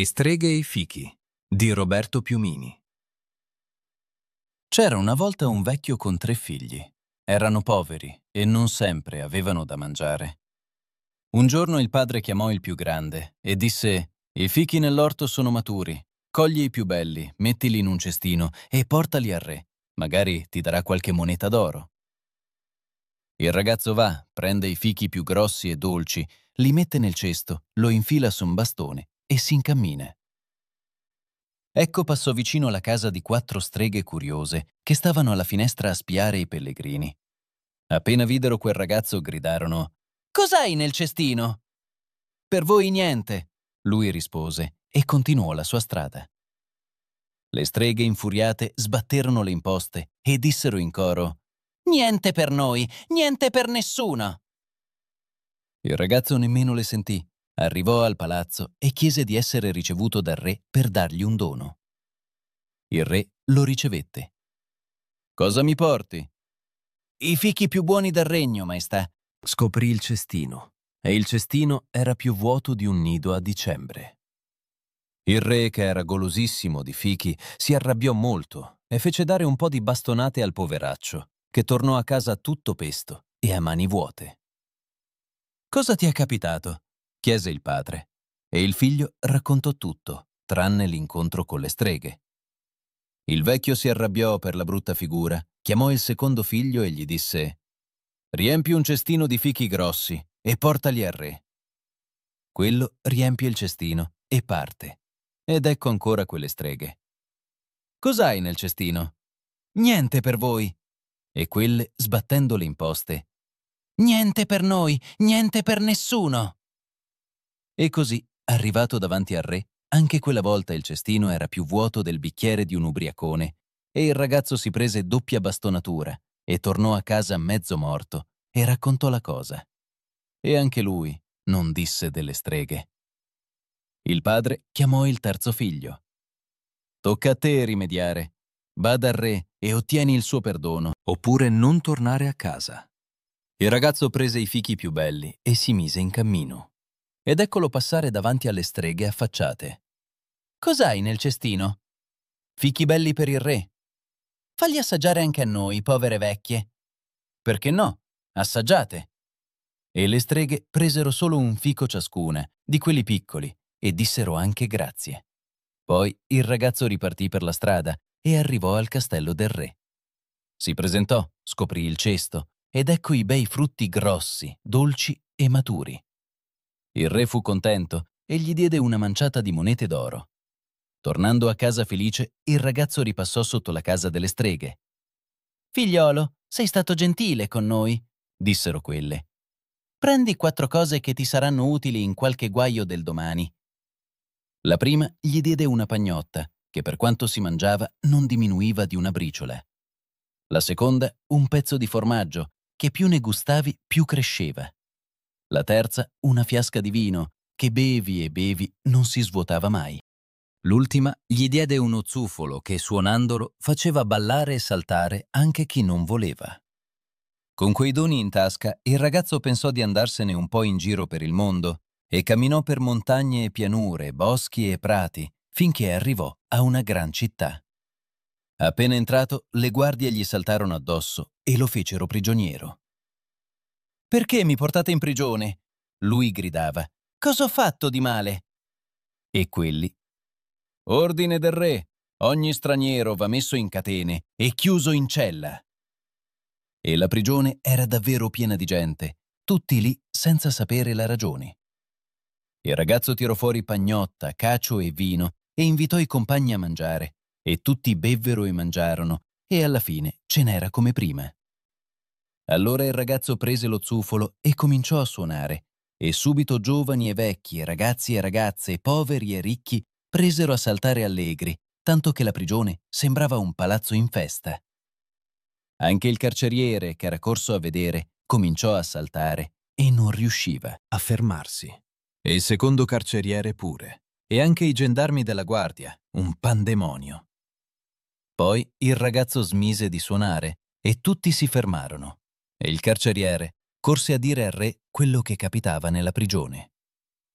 Le streghe e i fichi di Roberto Piumini. C'era una volta un vecchio con 3 figli. Erano poveri e non sempre avevano da mangiare. Un giorno il padre chiamò il più grande e disse: «I fichi nell'orto sono maturi. Cogli i più belli, mettili in un cestino e portali al re. Magari ti darà qualche moneta d'oro». Il ragazzo va, prende i fichi più grossi e dolci, li mette nel cesto, lo infila su un bastone e si incammina. Ecco passò vicino alla casa di 4 streghe curiose che stavano alla finestra a spiare i pellegrini. Appena videro quel ragazzo gridarono: «Cos'hai nel cestino?» «Per voi niente», lui rispose e continuò la sua strada. Le streghe infuriate sbatterono le imposte e dissero in coro: «Niente per noi, niente per nessuno!» Il ragazzo nemmeno le sentì. Arrivò al palazzo e chiese di essere ricevuto dal re per dargli un dono. Il re lo ricevette. «Cosa mi porti?» «I fichi più buoni del regno, maestà». Scoprì il cestino, e il cestino era più vuoto di un nido a dicembre. Il re, che era golosissimo di fichi, si arrabbiò molto e fece dare un po' di bastonate al poveraccio, che tornò a casa tutto pesto e a mani vuote. «Cosa ti è capitato?» chiese il padre, e il figlio raccontò tutto, tranne l'incontro con le streghe. Il vecchio si arrabbiò per la brutta figura, chiamò il secondo figlio e gli disse: «Riempi un cestino di fichi grossi e portali al re». Quello riempie il cestino e parte. Ed ecco ancora quelle streghe. «Cos'hai nel cestino?» «Niente per voi». E quelle, sbattendo le imposte: «Niente per noi, niente per nessuno». E così, arrivato davanti al re, anche quella volta il cestino era più vuoto del bicchiere di un ubriacone e il ragazzo si prese doppia bastonatura e tornò a casa mezzo morto e raccontò la cosa. E anche lui non disse delle streghe. Il padre chiamò il terzo figlio. «Tocca a te rimediare. Va dal re e ottieni il suo perdono, oppure non tornare a casa». Il ragazzo prese i fichi più belli e si mise in cammino. Ed eccolo passare davanti alle streghe affacciate. «Cos'hai nel cestino?» «Fichi belli per il re». «Fagli assaggiare anche a noi, povere vecchie». «Perché no? Assaggiate». E le streghe presero solo un fico ciascuna, di quelli piccoli, e dissero anche grazie. Poi il ragazzo ripartì per la strada e arrivò al castello del re. Si presentò, scoprì il cesto, ed ecco i bei frutti grossi, dolci e maturi. Il re fu contento e gli diede una manciata di monete d'oro. Tornando a casa felice, il ragazzo ripassò sotto la casa delle streghe. «Figliolo, sei stato gentile con noi», dissero quelle. «Prendi 4 cose che ti saranno utili in qualche guaio del domani». La prima gli diede una pagnotta, che per quanto si mangiava non diminuiva di una briciola. La seconda, un pezzo di formaggio, che più ne gustavi più cresceva. La terza, una fiasca di vino, che bevi e bevi non si svuotava mai. L'ultima gli diede uno zufolo che, suonandolo, faceva ballare e saltare anche chi non voleva. Con quei doni in tasca, il ragazzo pensò di andarsene un po' in giro per il mondo e camminò per montagne e pianure, boschi e prati, finché arrivò a una gran città. Appena entrato, le guardie gli saltarono addosso e lo fecero prigioniero. «Perché mi portate in prigione?» Lui gridava. «Cosa ho fatto di male?» E quelli: «Ordine del re, ogni straniero va messo in catene e chiuso in cella». E la prigione era davvero piena di gente, tutti lì senza sapere la ragione. Il ragazzo tirò fuori pagnotta, cacio e vino e invitò i compagni a mangiare, e tutti bevvero e mangiarono, e alla fine ce n'era come prima. Allora il ragazzo prese lo zufolo e cominciò a suonare, e subito giovani e vecchi, ragazzi e ragazze, poveri e ricchi presero a saltare allegri, tanto che la prigione sembrava un palazzo in festa. Anche il carceriere, che era corso a vedere, cominciò a saltare e non riusciva a fermarsi. E il secondo carceriere pure, e anche i gendarmi della guardia, un pandemonio. Poi il ragazzo smise di suonare e tutti si fermarono. E il carceriere corse a dire al re quello che capitava nella prigione.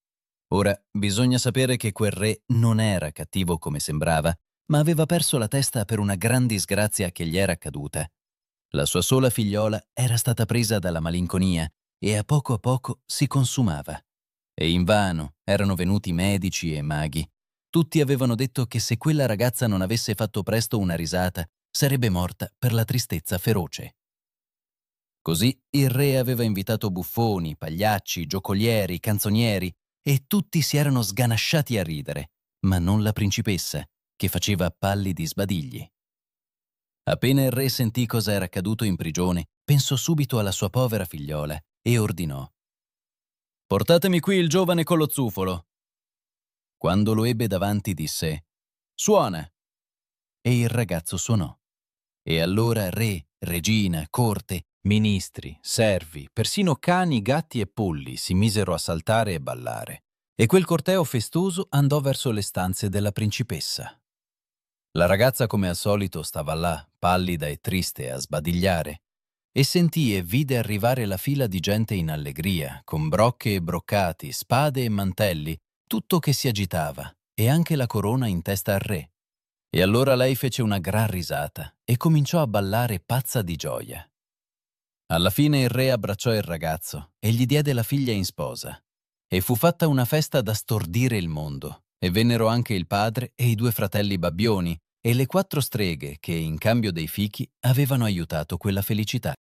Ora, bisogna sapere che quel re non era cattivo come sembrava, ma aveva perso la testa per una gran disgrazia che gli era accaduta. La sua sola figliola era stata presa dalla malinconia e a poco si consumava. E invano erano venuti medici e maghi. Tutti avevano detto che se quella ragazza non avesse fatto presto una risata, sarebbe morta per la tristezza feroce. Così il re aveva invitato buffoni, pagliacci, giocolieri, canzonieri e tutti si erano sganasciati a ridere, ma non la principessa, che faceva pallidi sbadigli. Appena il re sentì cosa era accaduto in prigione, pensò subito alla sua povera figliola e ordinò: «Portatemi qui il giovane con lo zufolo». Quando lo ebbe davanti disse: «Suona!» E il ragazzo suonò. E allora re, regina, corte, ministri, servi, persino cani, gatti e polli si misero a saltare e ballare, e quel corteo festoso andò verso le stanze della principessa. La ragazza, come al solito, stava là, pallida e triste, a sbadigliare, e sentì e vide arrivare la fila di gente in allegria, con brocche e broccati, spade e mantelli, tutto che si agitava, e anche la corona in testa al re. E allora lei fece una gran risata e cominciò a ballare pazza di gioia. Alla fine il re abbracciò il ragazzo e gli diede la figlia in sposa. E fu fatta una festa da stordire il mondo, e vennero anche il padre e i 2 fratelli babbioni e le 4 streghe che, in cambio dei fichi, avevano aiutato quella felicità.